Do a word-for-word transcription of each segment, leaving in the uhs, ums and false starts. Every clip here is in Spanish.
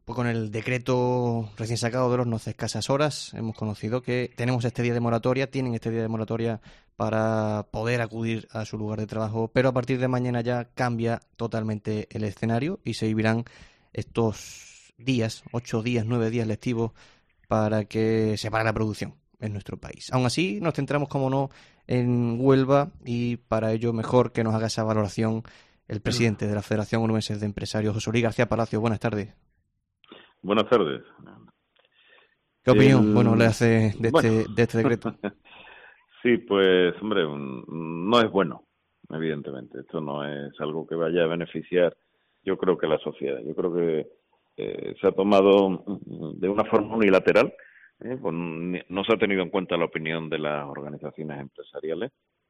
Pues con el decreto recién sacado de horno hace escasas horas, hemos conocido que tenemos este día de moratoria, tienen este día de moratoria para poder acudir a su lugar de trabajo, pero a partir de mañana ya cambia totalmente el escenario y se vivirán estos días, ocho días, nueve días lectivos para que se pare la producción en nuestro país. Aún así, nos centramos, como no, en Huelva y para ello mejor que nos haga esa valoración el presidente de la Federación Onubense de Empresarios, José Luis García Palacio. Buenas tardes. Buenas tardes. ¿Qué opinión, bueno, le El... hace de Bueno, este, de este decreto? sí, pues, hombre, un- no es bueno, evidentemente. Esto no es algo que vaya a beneficiar, yo creo que la sociedad. Yo creo que eh, se ha tomado de una forma unilateral, ¿eh? Pues ni- no se ha tenido en cuenta la opinión de las organizaciones empresariales.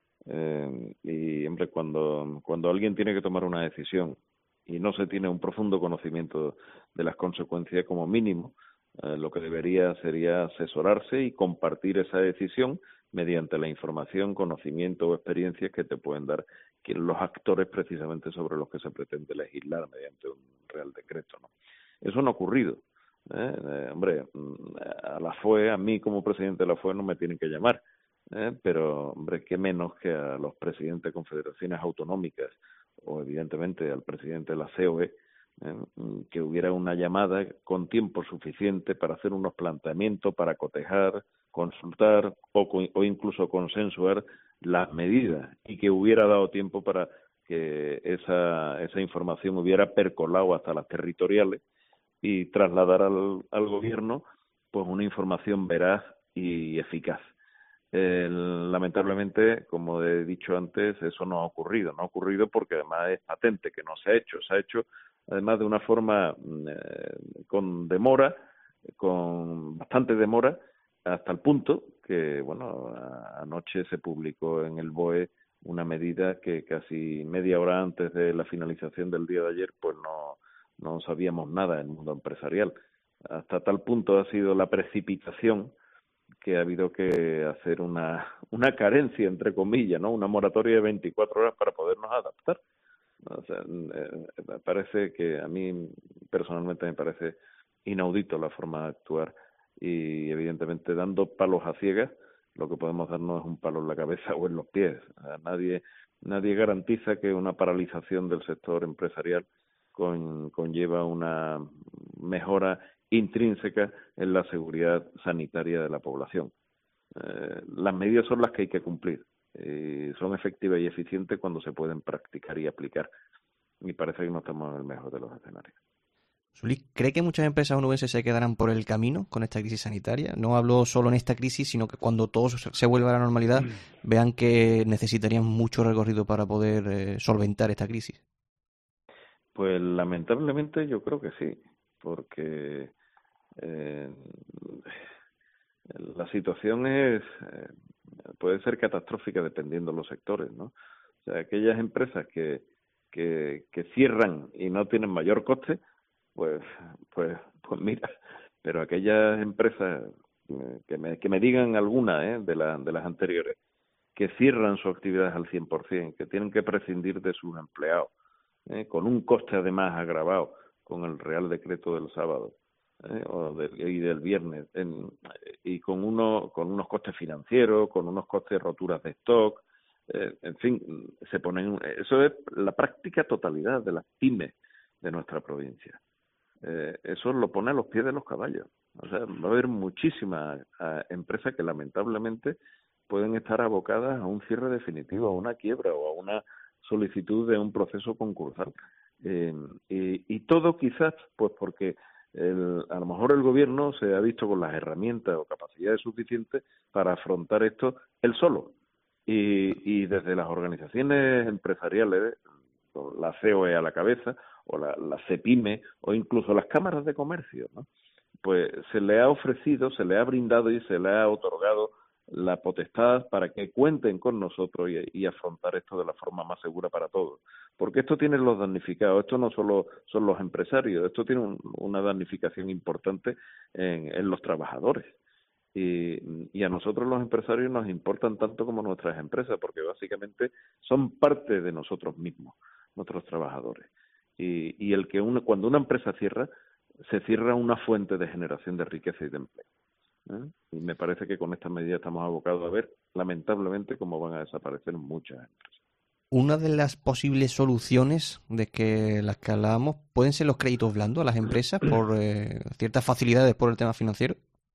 Eh, y, hombre, cuando, cuando alguien tiene que tomar una decisión y no se tiene un profundo conocimiento de las consecuencias como mínimo, eh, lo que debería sería asesorarse y compartir esa decisión mediante la información, conocimiento o experiencias que te pueden dar que los actores precisamente sobre los que se pretende legislar mediante un real decreto, ¿no? Eso no ha ocurrido. ¿eh? Eh, hombre, a la F O E, a mí como presidente de la F O E no me tienen que llamar, ¿eh? Pero, hombre, qué menos que a los presidentes de confederaciones autonómicas o, evidentemente, al presidente de la C O E, ¿eh? Que hubiera una llamada con tiempo suficiente para hacer unos planteamientos, para cotejar, consultar o, o incluso consensuar las medidas y que hubiera dado tiempo para que esa, esa información hubiera percolado hasta las territoriales y trasladar al, al gobierno pues una información veraz y eficaz. Eh, lamentablemente, como he dicho antes, eso no ha ocurrido. No ha ocurrido porque además es patente que no se ha hecho. Se ha hecho además de una forma eh, con demora, con bastante demora, hasta el punto que, bueno, a, anoche se publicó en el B O E una medida que casi media hora antes de la finalización del día de ayer, pues no, no sabíamos nada en el mundo empresarial. Hasta tal punto ha sido la precipitación que ha habido que hacer una, una carencia, entre comillas, ¿no? Una moratoria de veinticuatro horas para podernos adaptar. O sea, eh, me parece que a mí personalmente me parece inaudito la forma de actuar y evidentemente dando palos a ciegas lo que podemos dar no es un palo en la cabeza o en los pies. O sea, nadie nadie garantiza que una paralización del sector empresarial con, conlleva una mejora intrínseca en la seguridad sanitaria de la población. Eh, las medidas son las que hay que cumplir. Eh, son efectivas y eficientes cuando se pueden practicar y aplicar. Y parece que no estamos en el mejor de los escenarios. Solís, ¿cree que muchas empresas onubenses se quedarán por el camino con esta crisis sanitaria? No hablo solo en esta crisis, sino que cuando todo se vuelva a la normalidad, vean que necesitarían mucho recorrido para poder eh, solventar esta crisis. Pues lamentablemente yo creo que sí, porque eh, la situación es eh, puede ser catastrófica dependiendo de los sectores, ¿no? O sea, aquellas empresas que, que, que cierran y no tienen mayor coste, pues, pues, pues mira, pero aquellas empresas eh, que me, que me digan alguna ¿eh? de, la, de las anteriores, que cierran sus actividades al cien por ciento, que tienen que prescindir de sus empleados, ¿eh? con un coste además agravado con el Real Decreto del sábado, ¿eh? o del, y del viernes, en, y con, uno, con unos costes financieros, con unos costes de roturas de stock, eh, en fin, se ponen, eso es la práctica totalidad de las pymes de nuestra provincia. Eh, eso lo pone a los pies de los caballos. O sea, va a haber muchísimas uh, empresas que lamentablemente pueden estar abocadas a un cierre definitivo, a una quiebra o a una solicitud de un proceso concursal. Eh, y, y todo quizás, pues porque el, a lo mejor el gobierno se ha visto con las herramientas o capacidades suficientes para afrontar esto él solo. Y, y desde las organizaciones empresariales, la C O E a la cabeza, o la, la CEPIME, o incluso las cámaras de comercio, ¿no? Pues se le ha ofrecido, se le ha brindado y se le ha otorgado la potestad para que cuenten con nosotros y, y afrontar esto de la forma más segura para todos. Porque esto tiene los damnificados, esto no solo son los empresarios, esto tiene un, una damnificación importante en, en los trabajadores. Y, y a nosotros los empresarios nos importan tanto como nuestras empresas, porque básicamente son parte de nosotros mismos, nuestros trabajadores. Y, y el que una, cuando una empresa cierra, se cierra una fuente de generación de riqueza y de empleo. ¿eh? Y me parece que con estas medidas estamos abocados a ver, lamentablemente, cómo van a desaparecer muchas empresas. Una de las posibles soluciones de que las que hablábamos pueden ser los créditos blandos a las empresas por eh, ciertas facilidades por el tema financiero.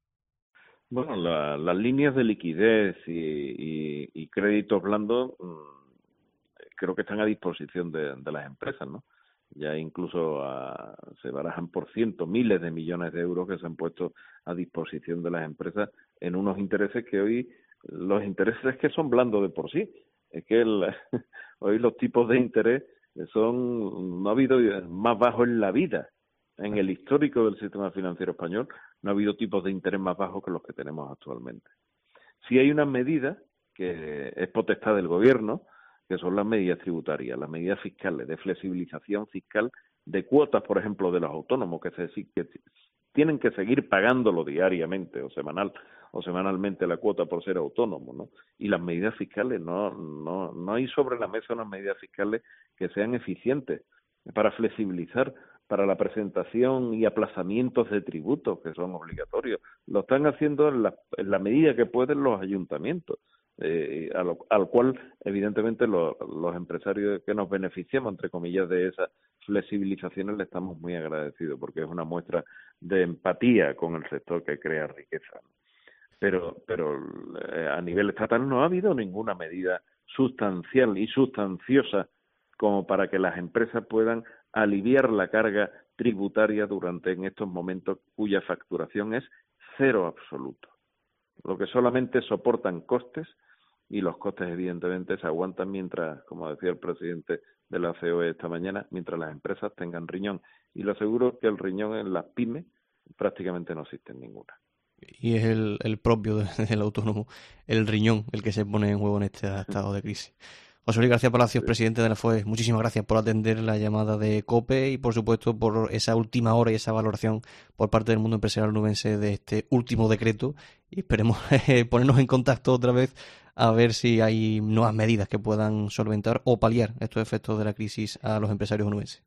Bueno, la, las líneas de liquidez y, y, y créditos blandos mmm, creo que están a disposición de, de las empresas, ¿no? Ya incluso a, se barajan por cientos, miles de millones de euros que se han puesto a disposición de las empresas en unos intereses que hoy, los intereses es que son blandos de por sí. Es que el, hoy los tipos de interés son, no ha habido más bajos en la vida. En el histórico del sistema financiero español no ha habido tipos de interés más bajos que los que tenemos actualmente. Sí hay una medida que es potestad del gobierno, que son las medidas tributarias, las medidas fiscales, de flexibilización fiscal de cuotas, por ejemplo, de los autónomos, que, se, que tienen que seguir pagándolo diariamente o semanal o semanalmente la cuota por ser autónomo, ¿no? Y las medidas fiscales, no, no, no hay sobre la mesa unas medidas fiscales que sean eficientes para flexibilizar, para la presentación y aplazamientos de tributos que son obligatorios. Lo están haciendo en la, en la medida que pueden los ayuntamientos. Eh, a lo, al cual evidentemente lo, los empresarios que nos beneficiamos entre comillas de esas flexibilizaciones le estamos muy agradecidos porque es una muestra de empatía con el sector que crea riqueza, pero pero eh, a nivel estatal no ha habido ninguna medida sustancial y sustanciosa como para que las empresas puedan aliviar la carga tributaria durante en estos momentos cuya facturación es cero absoluto, lo que solamente soportan costes, y los costes evidentemente se aguantan mientras, como decía el presidente de la C O E esta mañana, mientras las empresas tengan riñón. Y lo aseguro que el riñón en las pymes prácticamente no existe ninguna. Y es el, el propio del autónomo, el riñón, el que se pone en juego en este estado de crisis. José Luis García Palacios, sí. Presidente de la F O E, muchísimas gracias por atender la llamada de COPE y, por supuesto, por esa última hora y esa valoración por parte del mundo empresarial nubense de este último decreto. Y esperemos eh, ponernos en contacto otra vez a ver si hay nuevas medidas que puedan solventar o paliar estos efectos de la crisis a los empresarios onubenses.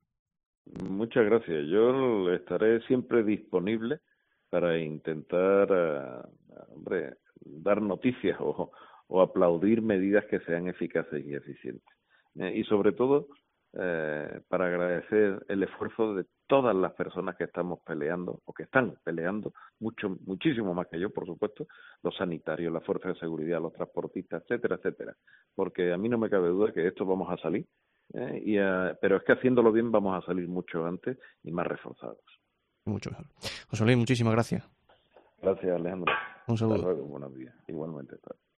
Muchas gracias. Yo estaré siempre disponible para intentar, uh, hombre, dar noticias o, o aplaudir medidas que sean eficaces y eficientes. Eh, y sobre todo, eh, para agradecer el esfuerzo de todas las personas que estamos peleando, o que están peleando, mucho, muchísimo más que yo, por supuesto, los sanitarios, las fuerzas de seguridad, los transportistas, etcétera, etcétera. Porque a mí no me cabe duda que esto vamos a salir, eh, y a, pero es que haciéndolo bien vamos a salir mucho antes y más reforzados. Mucho mejor. José Luis, muchísimas gracias. Gracias, Alejandro. Un saludo. Hasta luego, buenos días. Igualmente.